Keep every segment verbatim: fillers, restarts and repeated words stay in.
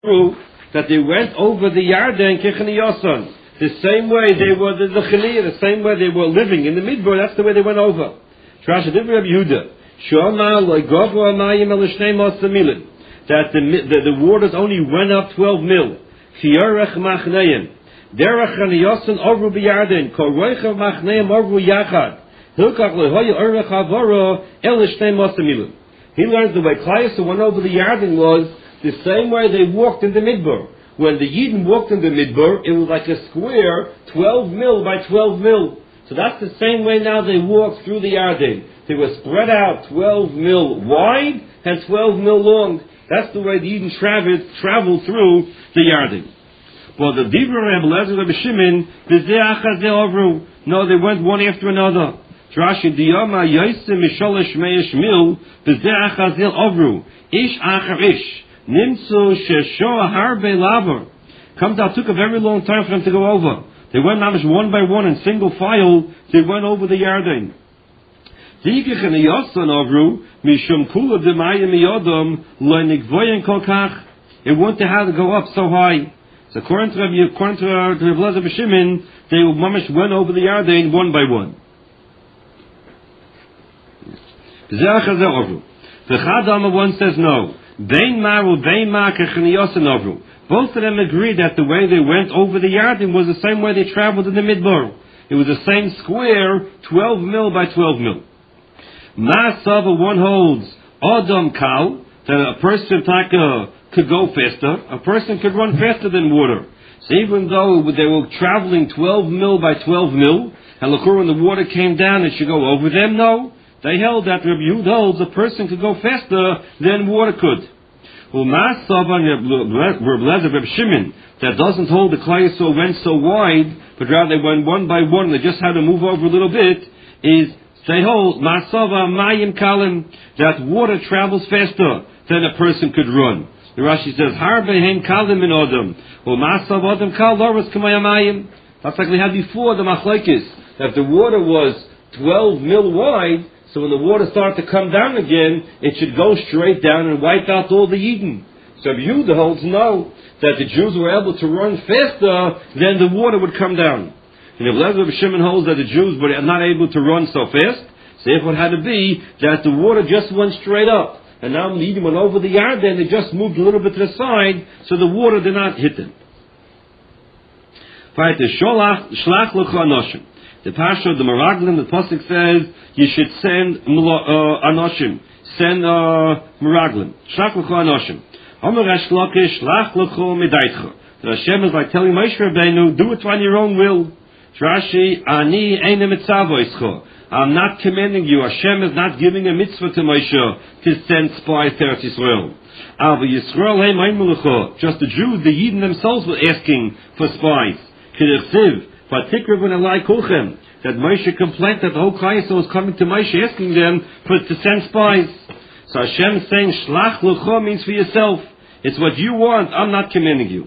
proof that they went over the Yarden Kichaniyosan. The same way they were the, the Chaliyah, the same way they were living in the Midbar, that's the way they went over. That the, the, the waters only went up twelve mil. Derech Chaniyosan over B'Yarden, Koroicha Machneim over Yachad. Hilkach lehoy orech havoro el shnei mil. He learned the way Klaius went over the Yarden was the same way they walked in the Midbar. When the Yidden walked in the Midbar, it was like a square, twelve mil by twelve mil. So that's the same way now they walked through the Yarden. They were spread out twelve mil wide and twelve mil long. That's the way the Yidden traveled, traveled through the Yarden. Well, the Dibra Rebbe Lezer Rebbe Shimon, no, they went one after another. Rashi diyama yoyse misholosh meish mil b'zeh achazil ovru ish achar ish nimtzu shesho harbe laver. Comes out, took a very long time for them to go over. They went mamish one by one in single file. They went over the Yarden. Dikich and yosan ovru mishum kula demaya miyodom lo nigvoyen kolkach. It wouldn't have to go up so high. So according to Rabbi, according to Rabbi Lezer B'Shimon, they mamish went over the Yarden one by one. The Chadam one says no. Both of them agree that the way they went over the Yarden was the same way they traveled in the Midbar. It was the same square, twelve mil by twelve mil. Masava one holds Adam Kal, that a person taka could go faster. A person could run faster than water. So even though they were traveling twelve mil by twelve mil, and look, when the water came down, it should go over them. No. They held that Rabbi Yehuda holds a person could go faster than water could. That doesn't hold the Klai so went so wide, but rather they went one by one. They just had to move over a little bit. Is they hold Masava Mayim Kalim, that water travels faster than a person could run. The Rashi says Harbe Hein Kalim in Odom. Well, Masava Odom Kal Loras Kamayamayim. That's like we had before the Machlekes, that the water was twelve mil wide. So when the water started to come down again, it should go straight down and wipe out all the Eden. So Yehuda holds no, that the Jews were able to run faster, then the water would come down. And if Lezer Shimon holds that the Jews were not able to run so fast, so therefore it had to be that the water just went straight up. And now when the Eden went over the Yarden, they just moved a little bit to the side, so the water did not hit them. The Pasha of the Meraglim, the Pasuk says, you should send uh, Anoshim. Send uh, Meraglim. Shlach l'cho Anoshim. Omer Resh Lakish, shlach l'cho medaitcha. The Hashem is like telling Moshe Rabbeinu, do it on your own will. Rashi, ani eine mitzvah ischo. I'm not commanding you. Hashem is not giving a mitzvah to Moshe to send spies to Eretz Yisrael. Ava Yisrael hey ma'im l'cho. Just the Jews, the Yidden themselves were asking for spies. K'derchsiv. But that Moshe complained that the whole Klai was coming to Moshe asking them for, to send spies. So Hashem is saying, Shlach l'cho means for yourself. It's what you want. I'm not commanding you.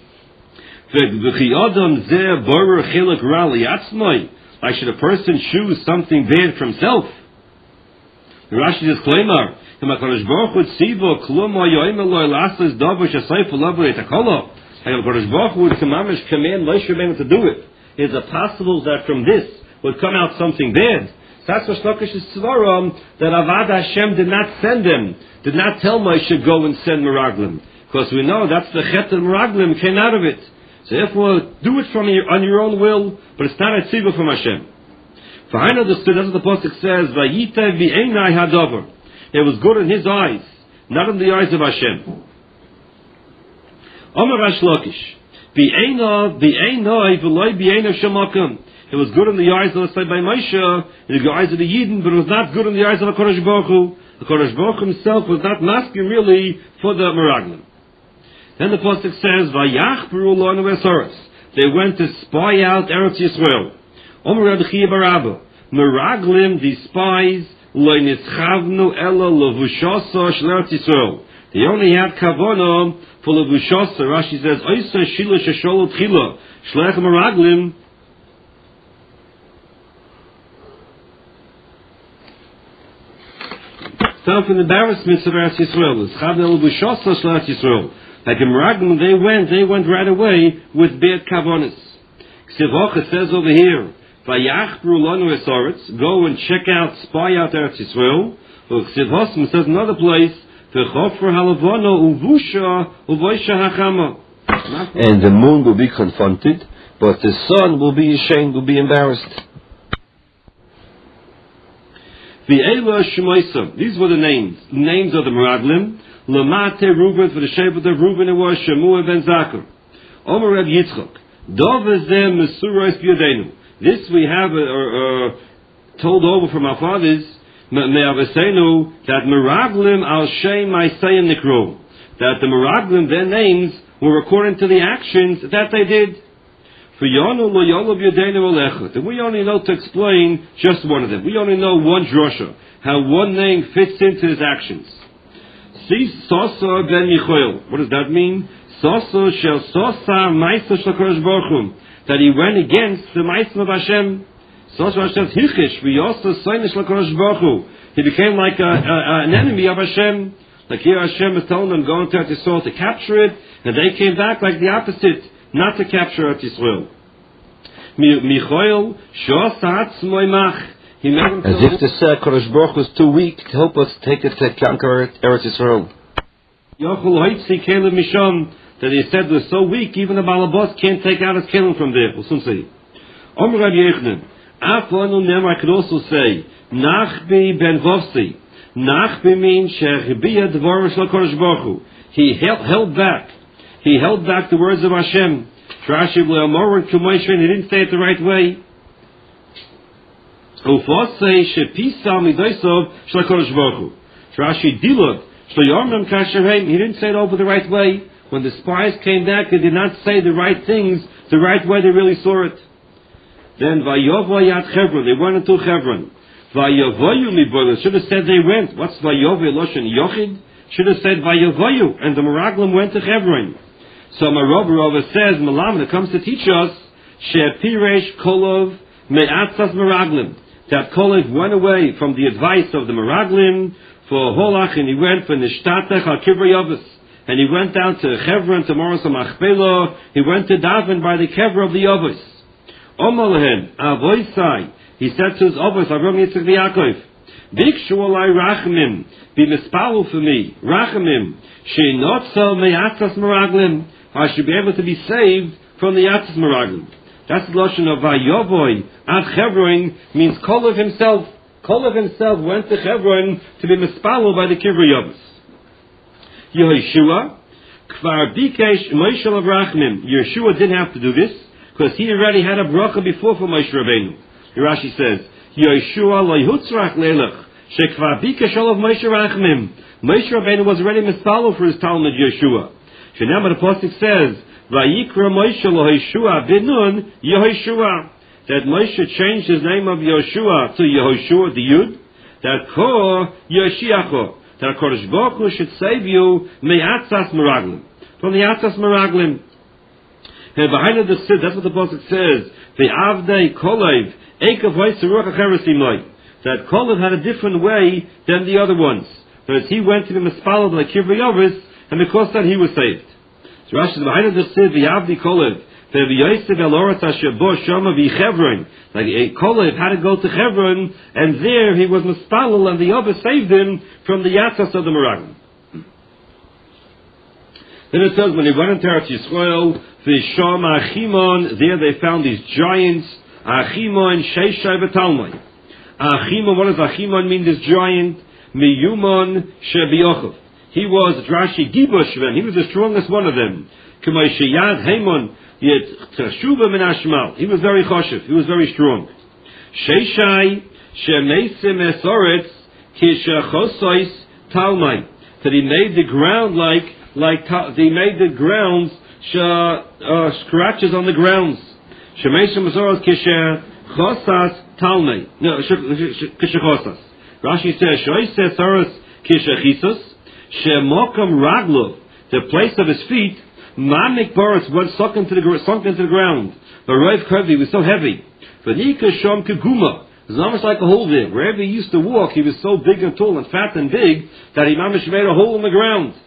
Like should a person choose something bad for himself? The Rashi says, Klaimar, HaKadosh Baruch Hu tzivo klum ha'yoim eloi lasses davar shasayf u'lavar etakolo. HaKadosh Baruch Hu would command Moshe Rabbeinu to do it. Is it possible that from this would come out something bad? That's what Shlokish is svaram, that Avad Hashem did not send them, did not tell Moshe go and send Meraglim. Because we know that's the Chet and Meraglim came out of it. So therefore, do it from your, on your own will, but it's not a tzibah from Hashem. For I understood, that's what the Pasuk says, Vayitev v'einai hadavar. It was good in his eyes, not in the eyes of Hashem. Omer Shlokish. It was good in the eyes, let's say, by Moshe, in the eyes of the Yidden, but it was not good in the eyes of HaKadosh Baruch Hu. HaKadosh Baruch Hu himself was not masking really for the Meraglim. Then the Pasuk says, Vayachberu lo Eretz. They went to spy out Eretz Yisrael. Omer Rabbi Chiya bar Abba. Meraglim, the spies, lo nischavnu ela levushasa shel Eretz Yisrael. They only had kavanah for levushasa. Rashi says, Oisa shila shesholo tchila shlech meraglim. Self an embarrassment of Eretz Yisrael. It's chavnei levushasa shlech Yisrael. Like in Meraglim, they went, they went right away with bad kavanas. Ksivocha says over here, Vayachbru lanu esoretz, go and check out, spy out Eretz Yisrael. Or Ksivosm says another place, V'chofra halavano uvusha uvoisha hachama. And the moon will be confronted, but the sun will be ashamed, will be embarrassed. V'ela shemoisam, these were the names, the names of the Meraglim. Lamate Reuben, for the shape of the Reuben it was Shemua ben Zakar. Omer Reb Yitzchok, Dovazem Mesurais B'Yodenu. This we have uh, uh, told over from our fathers, Me'avesenu, that Meraglim al Shem Maisayim Nikro, that the Meraglim, their names, were according to the actions that they did. For Yonu lo Yolu B'Yodenu Olechot, and we only know to explain just one of them. We only know one drosha, how one name fits into his actions. Sosa ben Michoel. What does that mean? Sosa shel Sosa Maisa shel Kodesh Baruch Hu, that he went against the Maisa of Hashem. Sosa Hashem Hichish v'Yosa Soinish shel Kodesh Baruch Hu. He became like a, a, an enemy of Hashem. Like here Hashem is telling them going to Eretz Yisrael to capture it, and they came back like the opposite, not to capture Eretz Yisrael. Michoel Shosa Atzmoi Mach. As if the uh, Kodesh Baruch was too weak to help us take it to conquer Eretz Yisrael. That he said was so weak, even the Balabos can't take out his kelim from there. We'll soon see. Omer Rabbi Yochanan, I could also say, Nachbi ben Vovsi. Nachbi means Shechbiya Dvar Shel Kodesh Baruch Hu. He held, held back. He held back the words of Hashem. Rashi B'Le'amor K'moishen. He didn't say it the right way. Ufosei Shepisa Midaisov Shel Kodesh Baruch Hu. Rashi Dilog Shel Yormem Kasherheim. He didn't say it over the right way. When the spies came back, they did not say the right things the right way they really saw it. Then Vayovoyat Hebron. They went into Hebron. Vayovoyu Liboyla. Should have said they went. What's Vayovoy Loshen Yochid? Should have said Vayovoyu. And the Meraglim went to Hebron. So Marav Rava says, Malam, that comes to teach us, Shepiresh Kolov Me'atzas Meraglim. That Kolev went away from the advice of the Meraglim for Holach, and he went for Nishtatech al Kivrayavas. And he went down to Hebron, to Moros Machpelah. He went to Davin by the Kever of the Yavas. Omalahem, Avoisai. He said to his Avos, Avram Yitzchak V'Yakov, Bikshu alai rachamim, be mispalu for me, rachamim, she'notzel me'atzas meraglim. I should be able to be saved from the atzas meraglim. That's the lashon of Vayovoy at Hebron, means Kolev himself. Kolev himself went to Hebron to be mispalu by the Kivrei Yavas. Yehoshua, Kvar Bikesh Moshe of Rachmim. Yeshua didn't have to do this because he already had a bracha before for Moshe Rabbeinu. Rashi says, Yeshua lo yutzrach leilach shekvar Bikesh of Moshe Rachmim. Moshe Rabbeinu was already mispalo for his Talmud Yeshua. Shenam the pasuk says, Vayikra Moshe lo Yeshua binun Yehoshua. That Moshe changed his name of Yeshua to Yehoshua, the Yud. That Ko Yoshiacho. That Kodesh Baruch Hu should save you me'atzas meraglim, from the atzas meraglim. And behind the sid, that's what the pasuk says. Ve'avdei kolev eikav hoyseruach acheresimoi. That kolev had a different way than the other ones. Whereas he went to the mispalad like Kivrei Yavas, and because that he was saved. So Rashi says behind the sid ve'avdei kolev ve'v'yosef elorat asher shama v'chevron. Like a Kolev had to go to Hebron, and there he was mispalal, and the other saved him from the yatzas of the Meraglim. Then it says when he went into Eretz Yisrael, v'sham Achimon, there they found these giants, Achimon Sheishai v'Talmai. Achimon, what does Achimon mean? This giant, Miyumon Shebiochov. He was Rashi Giboshven. He was the strongest one of them. K'may Sheyad Heimon. Yet Teshuva min Ashmal. He was very choshev. He was very strong. Sheishai shemeisim esoretz kishachosois talmai. That he made the ground like like he made the grounds uh, scratches on the grounds. Shemeisim esoretz kishachosas talmai. No, kishachosas. Rashi says shois esoretz kishachisos shemokam raglo, the place of his feet. Mamik Boris went sunk into the sunk into the ground. The Rav Kirby was so heavy. Vanika Shom Kaguma. It was almost like a hole there. Wherever he used to walk, he was so big and tall and fat and big that he mamish made a hole in the ground.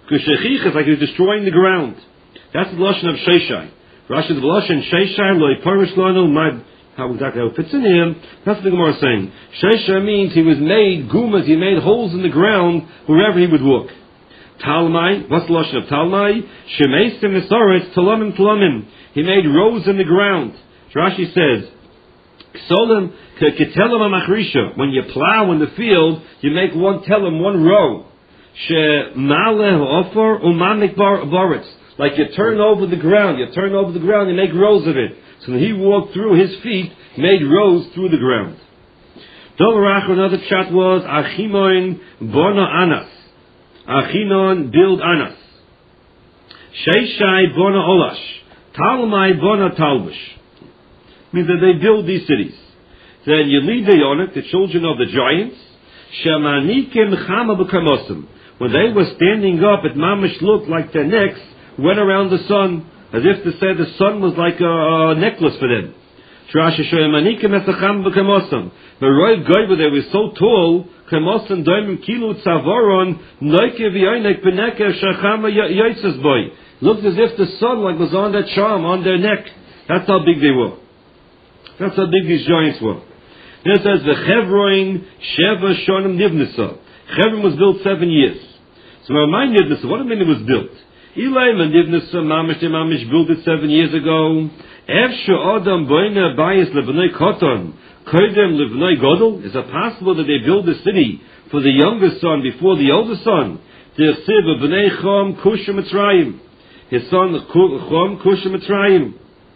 Kushechicha is like he was destroying the ground. That's the lashon of Sheshai. Rashi the lashon Sheshai loy parish lanu mad. How exactly how it fits in here? That's what the Gemara is saying. Sheshai means he was made gumas. He made holes in the ground wherever he would walk. Talmai. What's the lashon of Talmai? Shemeisim nesaretz talamim talamim. He made rows in the ground. Rashi says, Ksolim ketelam amachrisha. When you plow in the field, you make one telam, one row. Shemaleh ofer umamik baritz. Like you turn over the ground, you turn over the ground, you make rows of it. So when he walked through, his feet made rows through the ground. Dolarach, another chat was Achimoin bona anas. Achinon build anas. Sheshai bona olash. Talmai bona talbush. Means that they build these cities. Then Yelidei Yonik, the children of the giants, Shemanikim chama b'kamosim. When they were standing up, it mamish looked like their necks went around the sun, as if to say the sun was like a, a necklace for them. Shrashi Shemanikim esacham b'kamosim. The roy goyba, they were so tall, kamosim doimim kilu tzavoron, noike v'yonik b'neke shachama yoitzes boy. Looked as if the sun like was on their charm, on their neck. That's how big they were. That's how big these giants were. Then it says, V'chevroin sheva shonim nivnisa. Chevron was built seven years. So my nivnisa, what do you mean it was built? Ilaim and nivnisa, mamish de mamish built it seven years ago. Efshe adam boine bayis levnei koton, koidem levnei godel. Is it possible that they build a city for the youngest son before the oldest son? Their siv b'nei chom kusha mitzrayim. His son chom kusha mitzrayim.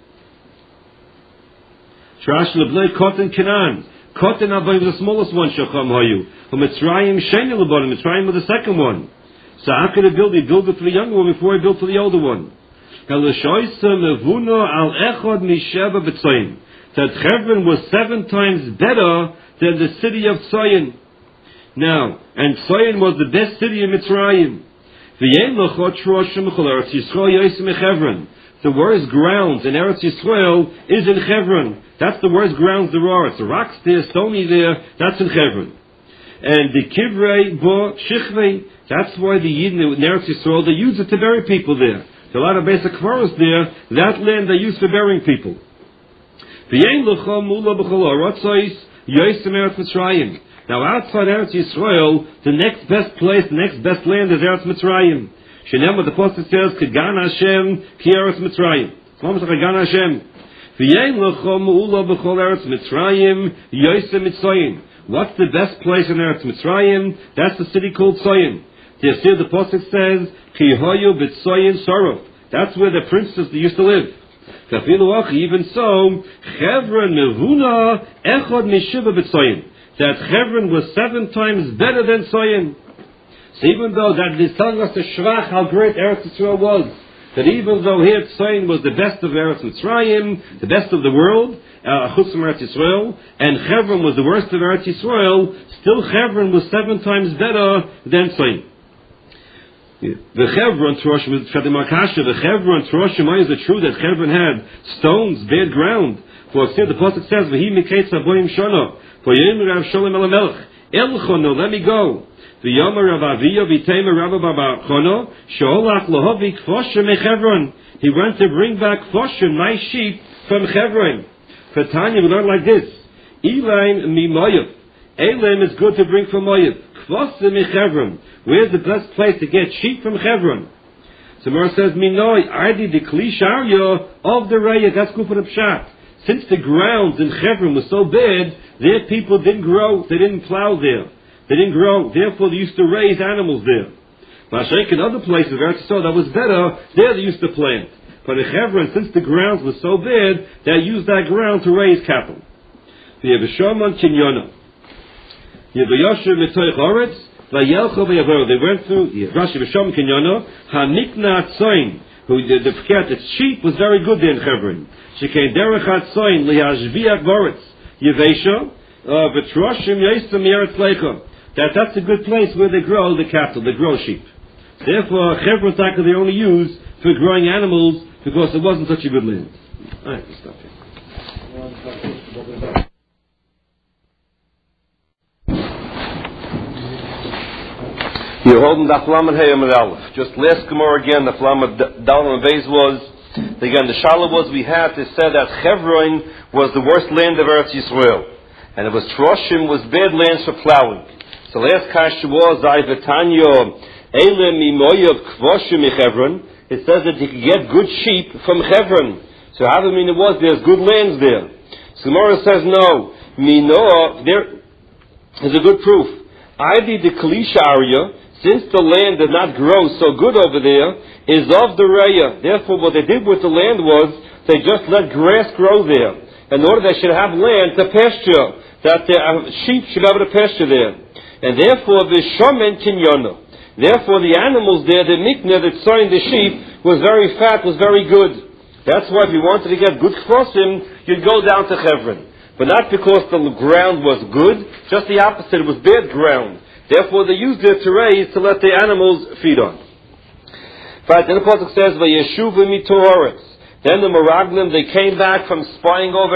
Shrash lebnei Kotan Canaan. Kotan Abai was the smallest one, Shacham Hayu. From Mitzrayim, Sheni Lebon, Mitzrayim was the second one. So how could he build? He built it for the younger one before he built for the older one. That Hebron was seven times better than the city of Tzayin. Now, and Tzayin was the best city in Mitzrayim. The worst grounds in Eretz Yisrael is in Hebron. That's the worst grounds there are. It's the rocks there, stony there. That's in Hebron. And the Kivrei bo Shichvei. That's why the Yidden in Eretz Yisrael, they use it to bury people there. There's a lot of basic forests there. That land they use for burying people. Now outside Eretz Yisrael, the next best place, the next best land is Eretz Mitzrayim. Shenem, the Apostle says, Kegan Hashem, Ki Eretz Mitzrayim. It's almost like Kegan Hashem. V'yein l'chom u'ula b'chol Eretz Mitzrayim, Yosem Mitzrayim. What's the best place in Eretz Mitzrayim? That's the city called Tzayin. The Asir, the Apostle says, Ki hoyu b'tzayin Sarov. That's where the princes used to live. Even so, Hebron mevuna echod mishiva b'tzayin. That Hebron was seven times better than Tzayin. So even though that is telling us the shvach how great Eretz Yisrael was, that even though here Tzayin was the best of Eretz Mitzrayim, the best of the world, chutz from Eretz Yisrael, and Hebron was the worst of Eretz Yisrael, still Hebron was seven times better than Tzayin. The Hebron Troshim, the Hebron Troshim, is it true that Hebron had stones, bad ground? For the Apostle says, "V'hi miketz aboyim shana." For Yom Rav Shalom Elamelech, Elchono, let me go. The Yomer Rav Aviyah v'Teimer Rav Baba Chono Sholach Lohovi Kfoshem Mechevron. He went to bring back Kfoshem, my sheep, from Hebron. For Tanya, we learn like this: Elaim mi Moav. Elaim is good to bring from Moav. Kfoshem Mechevron. Where's the best place to get sheep from Hebron? So Mor says, Minoi Adi the Klisharya of the Raya. That's good for the Pshat. Since the grounds in Hebron was so bad, their people didn't grow. They didn't plow there. They didn't grow, therefore they used to raise animals there. Mashayk in other places where I saw that was better, there they used to plant. But in Hebron, since the grounds were so bad, they used that ground to raise cattle. They went through Rashi V'Shom Kinyono, Hanikna Tzoyin, who the, the forget that sheep was very good there in Hebron. Shekain Derech Tzoyin Liyashviak Boretz Yevesha V'Troshim Yisam Yeretz Leicha. That that's a good place where they grow the cattle, they grow sheep. Therefore, Hebron Taka they only use for growing animals because it wasn't such a good land. All right, let's stop here. You're holding the Flamet Hayam Aleph. Just last Gemara again, the Flamet Dalam Beis was, again, the Shala was we had to say that Hebron was the worst land of Eretz Yisrael. And it was Troshim, was bad lands for plowing. So last Kasha was, Zayvatanyo, Eile Mimoyev Kvoshim Hebron. It says that you could get good sheep from Hebron. So how do you mean it was? There's good lands there. So Gemara says no. Mino, there is a good proof. Ivy the Kalisha area, since the land did not grow so good over there, is of the Raya. Therefore, what they did with the land was, they just let grass grow there. In order they should have land to pasture, that the uh, sheep should be able to pasture there. And therefore, the Shomen Kinyono. Therefore, the animals there, the Mikna that sawing the sheep, was very fat, was very good. That's why if you wanted to get good Kfosim, you'd go down to Hebron. But not because the ground was good, just the opposite, it was bad ground. Therefore, they used it to raise, to let the animals feed on. Right, then the Pasuk says, "Vayeshuvu mitoretz." Then the Meraglim, they came back from spying over